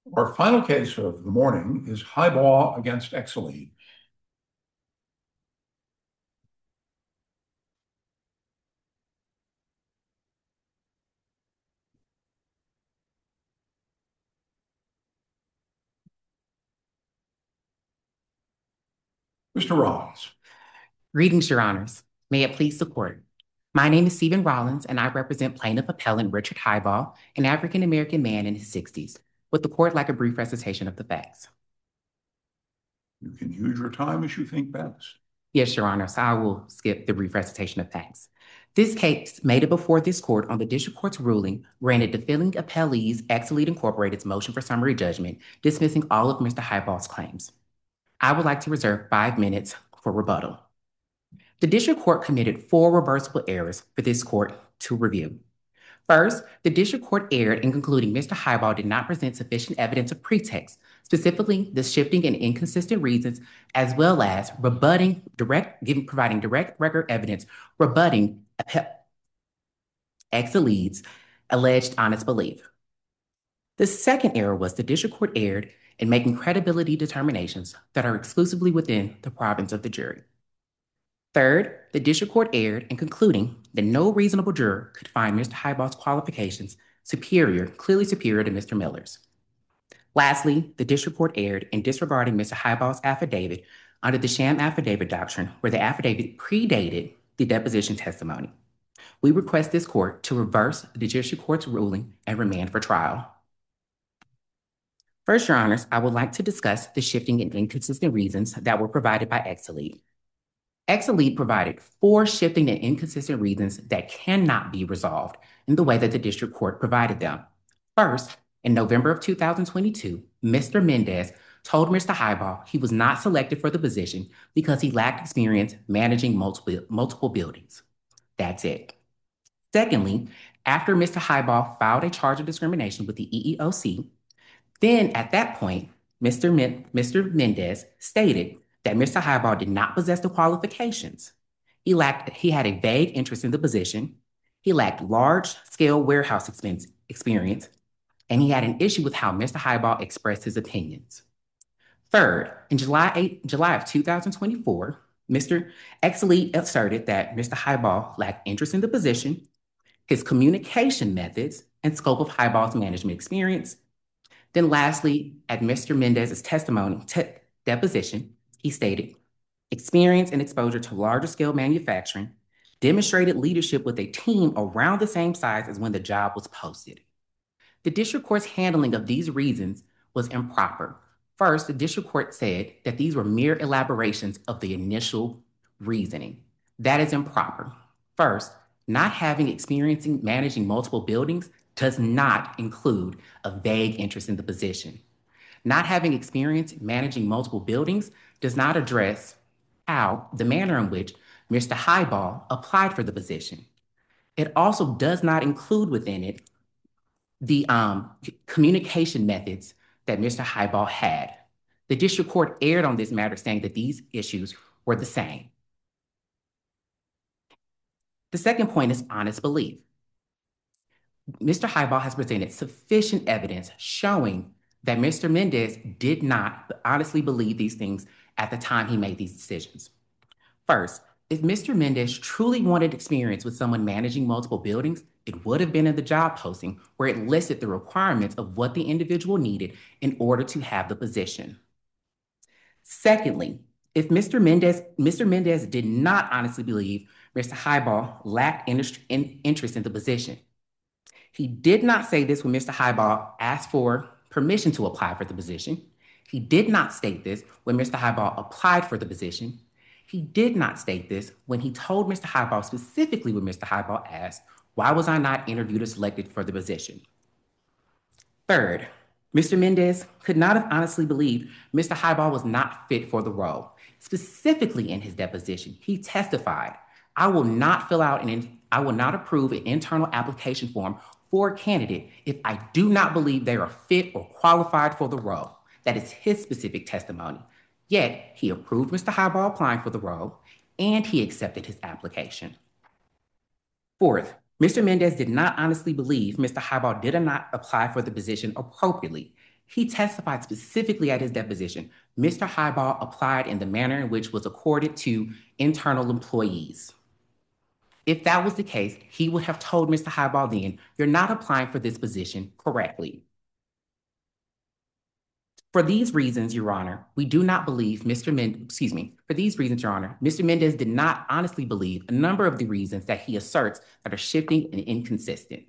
Our final case of the morning is Highball against Exelead. Mr. Rollins. Greetings, Your Honors. May it please the Court. My name is Stephen Rollins, and I represent plaintiff appellant Richard Highball, an African American man in his 60s. Would the Court like a brief recitation of the facts? You can use your time as you think best. Yes, Your Honor, so I will skip the brief recitation of facts. This case made it before this court on the district court's ruling granted defending appellees Exelead Incorporated's motion for summary judgment, dismissing all of Mr. Highball's claims. I would like to reserve 5 minutes for rebuttal. The district court committed 4 reversible errors for this court to review. First, the district court erred in concluding Mr. Highball did not present sufficient evidence of pretext, specifically the shifting and inconsistent reasons, as well as providing direct record evidence rebutting Exelead's alleged honest belief. The second error was the district court erred in making credibility determinations that are exclusively within the province of the jury. Third, the district court erred in concluding that no reasonable juror could find Mr. Highball's qualifications clearly superior to Mr. Miller's. Lastly, the district court erred in disregarding Mr. Highball's affidavit under the sham affidavit doctrine, where the affidavit predated the deposition testimony. We request this court to reverse the district court's ruling and remand for trial. First, Your Honors, I would like to discuss the shifting and inconsistent reasons that were provided by Exelead. Exelead provided 4 shifting and inconsistent reasons that cannot be resolved in the way that the district court provided them. First, in November of 2022, Mr. Mendez told Mr. Highball he was not selected for the position because he lacked experience managing multiple buildings. That's it. Secondly, after Mr. Highball filed a charge of discrimination with the EEOC, then at that point, Mr. Mendez stated that Mr. Highball did not possess the qualifications. He had a vague interest in the position, he lacked large-scale warehouse experience, and he had an issue with how Mr. Highball expressed his opinions. Third, in July of 2024, Mr. Exelead asserted that Mr. Highball lacked interest in the position, his communication methods, and scope of Highball's management experience. Then lastly, at Mr. Mendez's deposition, he stated, experience and exposure to larger scale manufacturing, demonstrated leadership with a team around the same size as when the job was posted. The district court's handling of these reasons was improper. First, the district court said that these were mere elaborations of the initial reasoning. That is improper. First, not having experience in managing multiple buildings does not include a vague interest in the position. Not having experience managing multiple buildings does not address the manner in which Mr. Highball applied for the position. It also does not include within it the communication methods that Mr. Highball had. The district court erred on this matter, saying that these issues were the same. The second point is honest belief. Mr. Highball has presented sufficient evidence showing that Mr. Mendez did not honestly believe these things at the time he made these decisions. First, if Mr. Mendez truly wanted experience with someone managing multiple buildings, it would have been in the job posting where it listed the requirements of what the individual needed in order to have the position. Secondly, if Mr. Mendez did not honestly believe Mr. Highball lacked interest in the position, he did not say this when Mr. Highball asked for permission to apply for the position. He did not state this when Mr. Highball applied for the position. He did not state this when he told Mr. Highball specifically when Mr. Highball asked, why was I not interviewed or selected for the position? Third, Mr. Mendez could not have honestly believed Mr. Highball was not fit for the role. Specifically in his deposition, he testified, I will not approve an internal application form for a candidate if I do not believe they are fit or qualified for the role. That is his specific testimony. Yet, he approved Mr. Highball applying for the role, and he accepted his application. Fourth, Mr. Mendez did not honestly believe Mr. Highball did not apply for the position appropriately. He testified specifically at his deposition. Mr. Highball applied in the manner in which was accorded to internal employees. If that was the case, he would have told Mr. Highball then, you're not applying for this position correctly. For these reasons, Your Honor, we do not believe for these reasons, Your Honor, Mr. Mendez did not honestly believe a number of the reasons that he asserts that are shifting and inconsistent.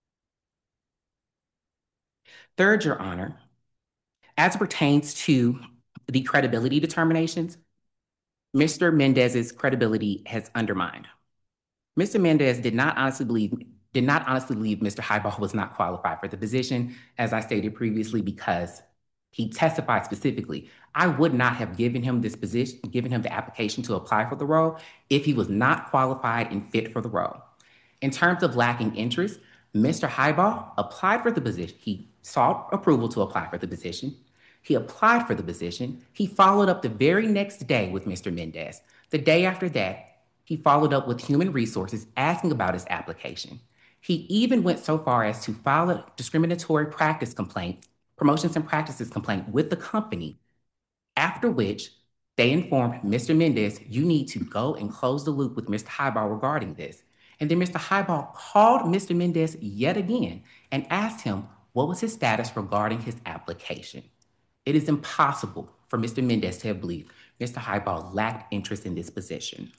Third, Your Honor, as it pertains to the credibility determinations, Mr. Mendez's credibility has undermined. Mr. Mendez did not honestly believe Mr. Highball was not qualified for the position, as I stated previously, because he testified specifically. I would not have given him this position, given him the application to apply for the role if he was not qualified and fit for the role. In terms of lacking interest, Mr. Highball applied for the position. He sought approval to apply for the position. He applied for the position. He followed up the very next day with Mr. Mendez. The day after that, he followed up with Human Resources asking about his application. He even went so far as to file a discriminatory practice complaint, promotions and practices complaint with the company, after which they informed Mr. Mendez, you need to go and close the loop with Mr. Highball regarding this. And then Mr. Highball called Mr. Mendez yet again and asked him what was his status regarding his application. It is impossible for Mr. Mendez to have believed Mr. Highball lacked interest in this position.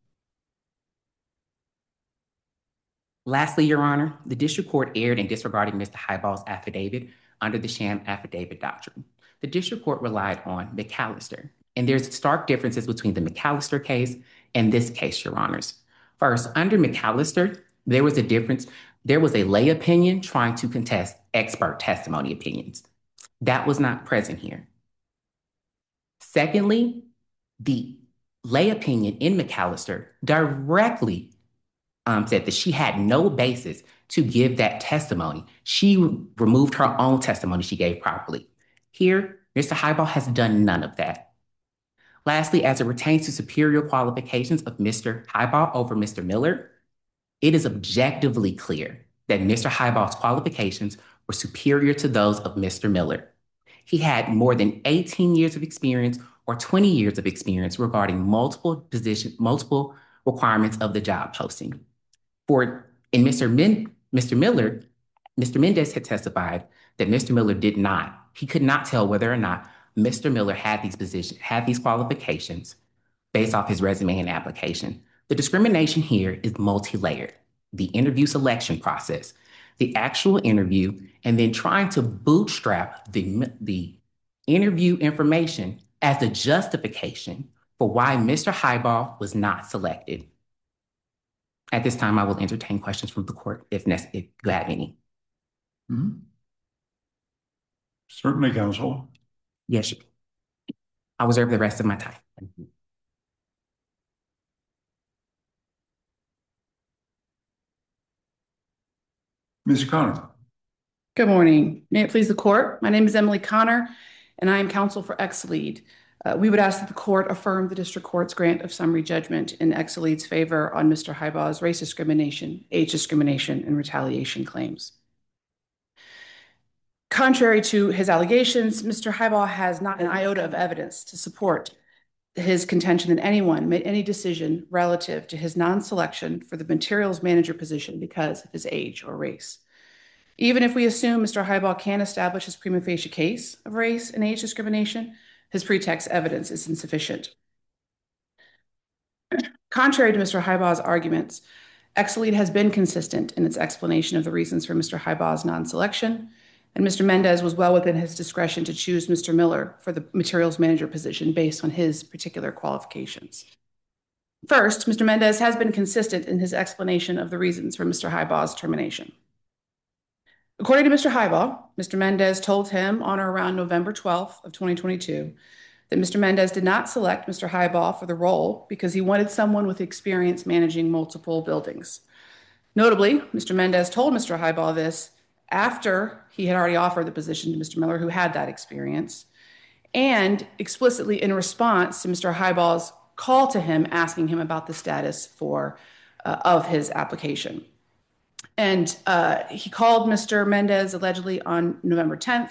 Lastly, Your Honor, the district court erred in disregarding Mr. Highball's affidavit under the sham affidavit doctrine. The district court relied on McAllister, and there's stark differences between the McAllister case and this case, Your Honors. First, under McAllister, there was a difference. There was a lay opinion trying to contest expert testimony opinions. That was not present here. Secondly, the lay opinion in McAllister directly said that she had no basis to give that testimony. She removed her own testimony she gave properly. Here, Mr. Highball has done none of that. Lastly, as it pertains to superior qualifications of Mr. Highball over Mr. Miller, it is objectively clear that Mr. Highball's qualifications were superior to those of Mr. Miller. He had more than 18 years of experience or 20 years of experience regarding multiple requirements of the job posting. Mr. Mendez had testified that Mr. Miller did not. He could not tell whether or not Mr. Miller had these qualifications based off his resume and application. The discrimination here is multi-layered. The interview selection process, the actual interview, and then trying to bootstrap the interview information as a justification for why Mr. Highball was not selected. At this time, I will entertain questions from the court if you have any. Certainly, counsel. Yes, I'll reserve the rest of my time. Thank you. Ms. Connor. Good morning. May it please the court. My name is Emily Connor, and I am counsel for Exelead. We would ask that the court affirm the district court's grant of summary judgment in Exelead's favor on Mr. Highball's race discrimination, age discrimination, and retaliation claims. Contrary to his allegations, Mr. Highball has not an iota of evidence to support his contention that anyone made any decision relative to his non-selection for the materials manager position because of his age or race. Even if we assume Mr. Highball can establish his prima facie case of race and age discrimination, his pretext evidence is insufficient. Contrary to Mr. Highball's arguments, Exelead has been consistent in its explanation of the reasons for Mr. Highball's non-selection, and Mr. Mendez was well within his discretion to choose Mr. Miller for the materials manager position based on his particular qualifications. First, Mr. Mendez has been consistent in his explanation of the reasons for Mr. Highball's termination. According to Mr. Highball, Mr. Mendez told him on or around November 12th of 2022 that Mr. Mendez did not select Mr. Highball for the role because he wanted someone with experience managing multiple buildings. Notably, Mr. Mendez told Mr. Highball this after he had already offered the position to Mr. Miller, who had that experience, and explicitly in response to Mr. Highball's call to him asking him about the status of his application. And he called Mr. Mendez allegedly on November 10th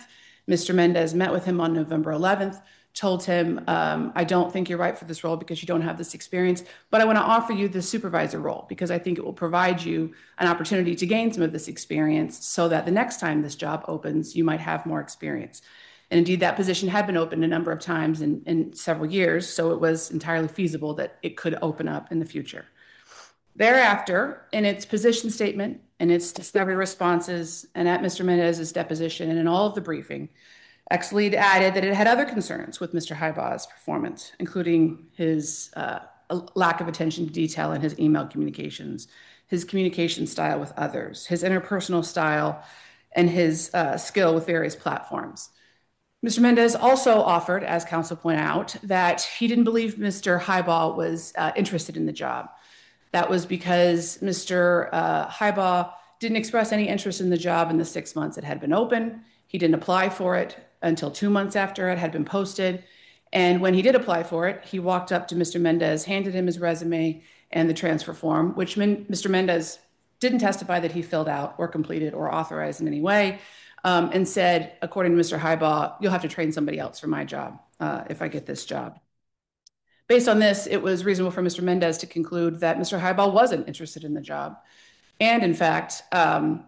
Mr. Mendez met with him on November 11th, told him, I don't think you're right for this role because you don't have this experience, but I want to offer you the supervisor role because I think it will provide you an opportunity to gain some of this experience so that the next time this job opens, you might have more experience. And indeed, that position had been opened a number of times in several years, so it was entirely feasible that it could open up in the future. Thereafter, in its position statement, in its discovery responses, and at Mr. Mendez's deposition, and in all of the briefing, Exlead added that it had other concerns with Mr. Hybaugh's performance, including his lack of attention to detail in his email communications, his communication style with others, his interpersonal style, and his skill with various platforms. Mr. Mendez also offered, as counsel pointed out, that he didn't believe Mr. Hybaugh was interested in the job. That was because Mr. Hybaugh didn't express any interest in the job in the 6 months it had been open. He didn't apply for it until 2 months after it had been posted. And when he did apply for it, he walked up to Mr. Mendez, handed him his resume and the transfer form, which Mr. Mendez didn't testify that he filled out or completed or authorized in any way, and said, according to Mr. Hybaugh, you'll have to train somebody else for my job if I get this job. Based on this, it was reasonable for Mr. Mendez to conclude that Mr. Hybaugh wasn't interested in the job. And in fact, contrary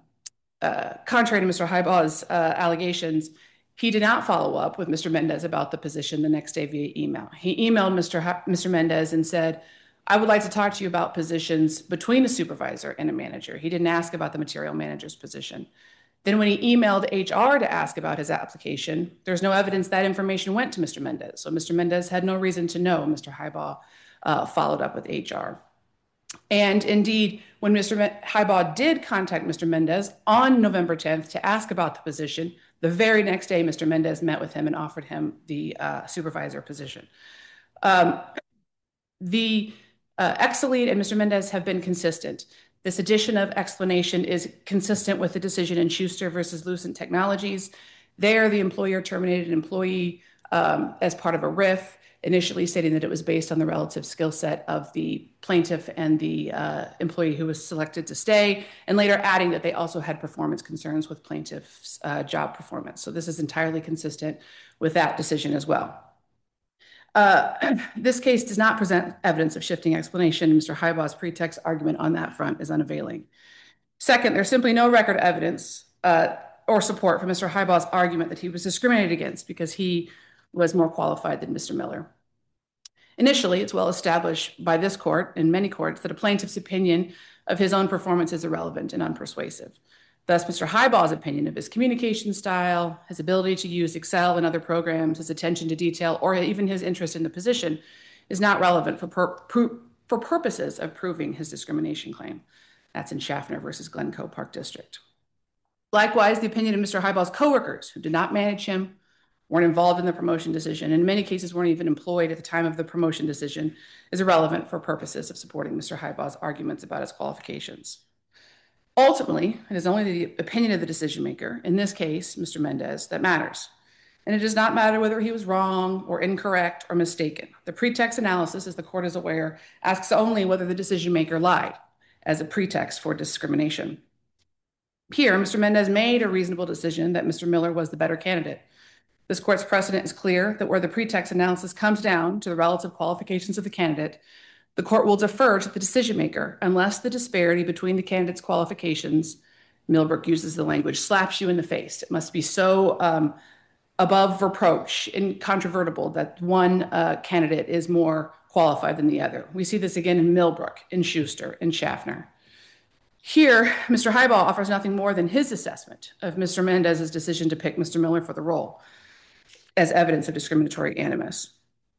to Mr. Hybaugh's allegations, he did not follow up with Mr. Mendez about the position the next day via email. He emailed Mr. Mendez and said, I would like to talk to you about positions between a supervisor and a manager. He didn't ask about the material manager's position. Then when he emailed HR to ask about his application, there's no evidence that information went to Mr. Mendez. So Mr. Mendez had no reason to know Mr. Hybaugh followed up with HR. And indeed, when Mr. Hybaugh did contact Mr. Mendez on November 10th to ask about the position, the very next day, Mr. Mendez met with him and offered him the supervisor position. The Exlead and Mr. Mendez have been consistent. This addition of explanation is consistent with the decision in Schuster versus Lucent Technologies. There, the employer terminated an employee as part of a RIF, initially stating that it was based on the relative skill set of the plaintiff and the employee who was selected to stay, and later adding that they also had performance concerns with plaintiff's job performance. So this is entirely consistent with that decision as well. This case does not present evidence of shifting explanation. Mr. Hybaugh's pretext argument on that front is unavailing. Second, there's simply no record evidence or support for Mr. Hybaugh's argument that he was discriminated against because he was more qualified than Mr. Miller. Initially, it's well established by this court and many courts that a plaintiff's opinion of his own performance is irrelevant and unpersuasive. Thus, Mr. Hybaugh's opinion of his communication style, his ability to use Excel and other programs, his attention to detail, or even his interest in the position is not relevant for purposes of proving his discrimination claim. That's in Schaffner versus Glencoe Park District. Likewise, the opinion of Mr. Hybaugh's coworkers who did not manage him, weren't involved in the promotion decision, and in many cases weren't even employed at the time of the promotion decision, is irrelevant for purposes of supporting Mr. Hybaugh's arguments about his qualifications. Ultimately, it is only the opinion of the decision maker, in this case, Mr. Mendez, that matters. And it does not matter whether he was wrong or incorrect or mistaken. The pretext analysis, as the court is aware, asks only whether the decision maker lied as a pretext for discrimination. Here, Mr. Mendez made a reasonable decision that Mr. Miller was the better candidate. This court's precedent is clear that where the pretext analysis comes down to the relative qualifications of the candidate, the court will defer to the decision maker unless the disparity between the candidate's qualifications, Millbrook uses the language, slaps you in the face. It must be so above reproach, incontrovertible, that one candidate is more qualified than the other. We see this again in Millbrook, in Schuster, in Schaffner. Here, Mr. Hybaugh offers nothing more than his assessment of Mr. Mendez's decision to pick Mr. Miller for the role as evidence of discriminatory animus.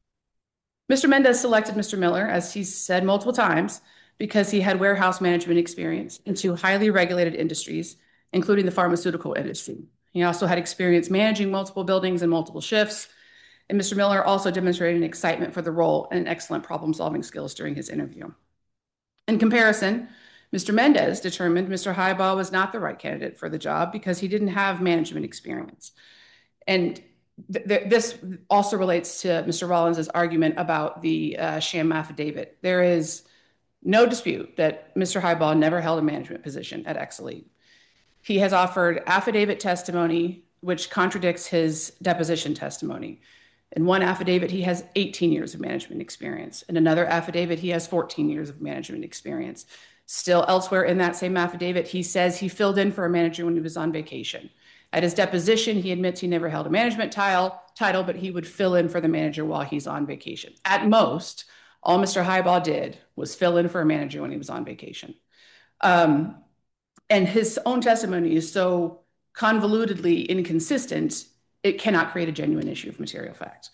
Mr. Mendez selected Mr. Miller, as he said multiple times, because he had warehouse management experience in two highly regulated industries, including the pharmaceutical industry. He also had experience managing multiple buildings and multiple shifts, and Mr. Miller also demonstrated an excitement for the role and excellent problem-solving skills during his interview. In comparison, Mr. Mendez determined Mr. Hybaugh was not the right candidate for the job because he didn't have management experience. And this also relates to Mr. Rollins' argument about the sham affidavit. There is no dispute that Mr. Hybaugh never held a management position at Exlead. He has offered affidavit testimony which contradicts his deposition testimony. In one affidavit, he has 18 years of management experience. In another affidavit, he has 14 years of management experience. Still elsewhere in that same affidavit, he says he filled in for a manager when he was on vacation. At his deposition, he admits he never held a management title, but he would fill in for the manager while he's on vacation. At most, all Mr. Highball did was fill in for a manager when he was on vacation. And his own testimony is so convolutedly inconsistent, it cannot create a genuine issue of material fact.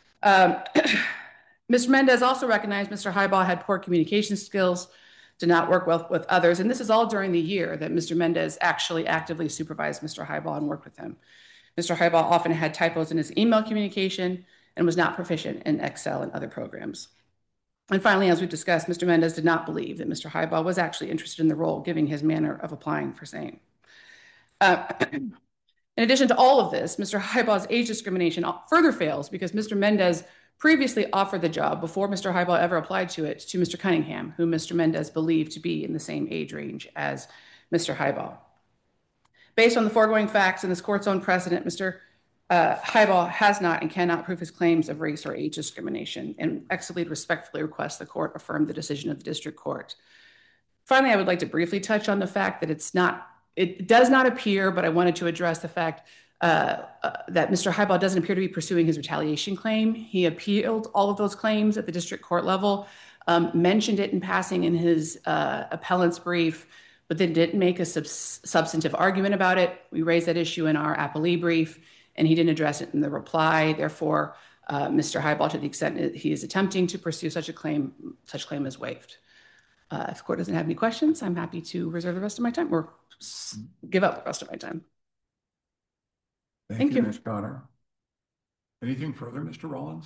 Mr. Mendez also recognized Mr. Highball had poor communication skills, did not work well with others, and this is all during the year that Mr. Mendez actually actively supervised Mr. Highball and worked with him. Mr. Highball often had typos in his email communication and was not proficient in Excel and other programs. And finally, as we've discussed, Mr. Mendez did not believe that Mr. Highball was actually interested in the role, given his manner of applying for same. In addition to all of this, Mr. Highball's age discrimination further fails because Mr. Mendez previously offered the job before Mr. Highball ever applied to it to Mr. Cunningham, whom Mr. Mendez believed to be in the same age range as Mr. Highball. Based on the foregoing facts and this court's own precedent, Mr. Highball has not and cannot prove his claims of race or age discrimination, and Exelead respectfully requests the court affirm the decision of the district court. Finally, I would like to briefly touch on the fact that it does not appear, but I wanted to address the fact that Mr. Highball doesn't appear to be pursuing his retaliation claim. He appealed all of those claims at the district court level, mentioned it in passing in his appellant's brief, but then didn't make a substantive argument about it. We raised that issue in our appellee brief, and he didn't address it in the reply. Therefore, Mr. Highball, to the extent that he is attempting to pursue such claim is waived. If the court doesn't have any questions, I'm happy to reserve the rest of my time or give up the rest of my time. Thank you, Ms. Connor. Anything further, Mr. Rollins?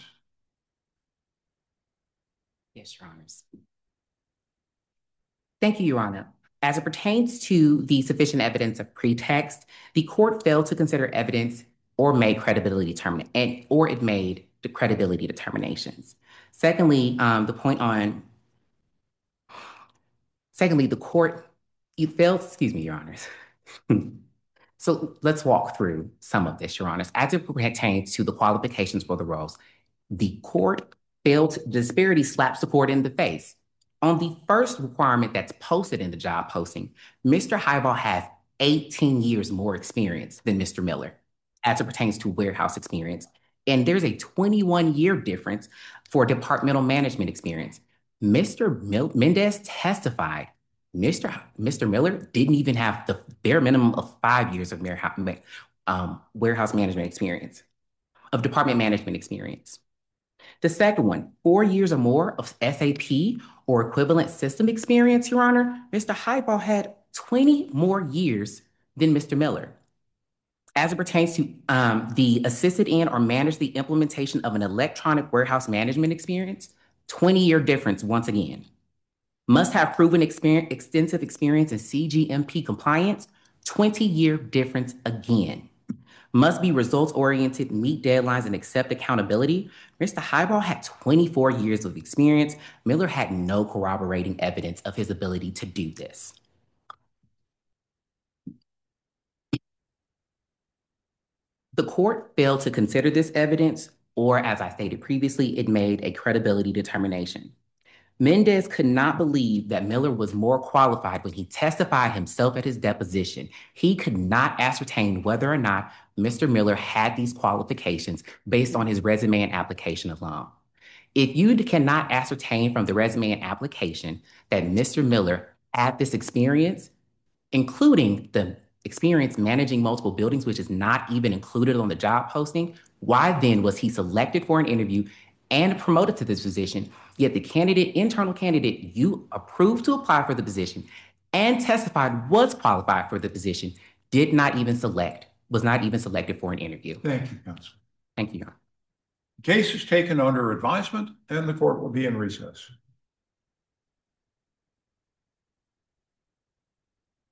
Yes, Your Honors. Thank you, Your Honor. As it pertains to the sufficient evidence of pretext, the court failed to consider evidence or made credibility determinations. Secondly, the court failed, excuse me, Your Honors. So let's walk through some of this, Your Honors. As it pertains to the qualifications for the roles, the disparity slaps the court in the face. On the first requirement that's posted in the job posting, Mr. Highball has 18 years more experience than Mr. Miller as it pertains to warehouse experience. And there's a 21-year difference for departmental management experience. Mr. Mendez testified Mr. Miller didn't even have the bare minimum of 5 years of warehouse management experience, of department management experience. The second one, 4 years or more of SAP or equivalent system experience, Your Honor. Mr. Highball had 20 more years than Mr. Miller. As it pertains to the assisted in or managed the implementation of an electronic warehouse management experience, 20-year difference once again. Must have proven extensive experience in CGMP compliance, 20-year difference again. Must be results-oriented, meet deadlines, and accept accountability. Mr. Highball had 24 years of experience. Miller had no corroborating evidence of his ability to do this. The court failed to consider this evidence, or as I stated previously, it made a credibility determination. Mendez could not believe that Miller was more qualified when he testified himself at his deposition. He could not ascertain whether or not Mr. Miller had these qualifications based on his resume and application alone. If you cannot ascertain from the resume and application that Mr. Miller had this experience, including the experience managing multiple buildings, which is not even included on the job posting, why then was he selected for an interview and promoted to this position, yet the internal candidate you approved to apply for the position and testified was qualified for the position, was not even selected for an interview. Thank you, counsel. Thank you, Your Honor. The case is taken under advisement and the court will be in recess.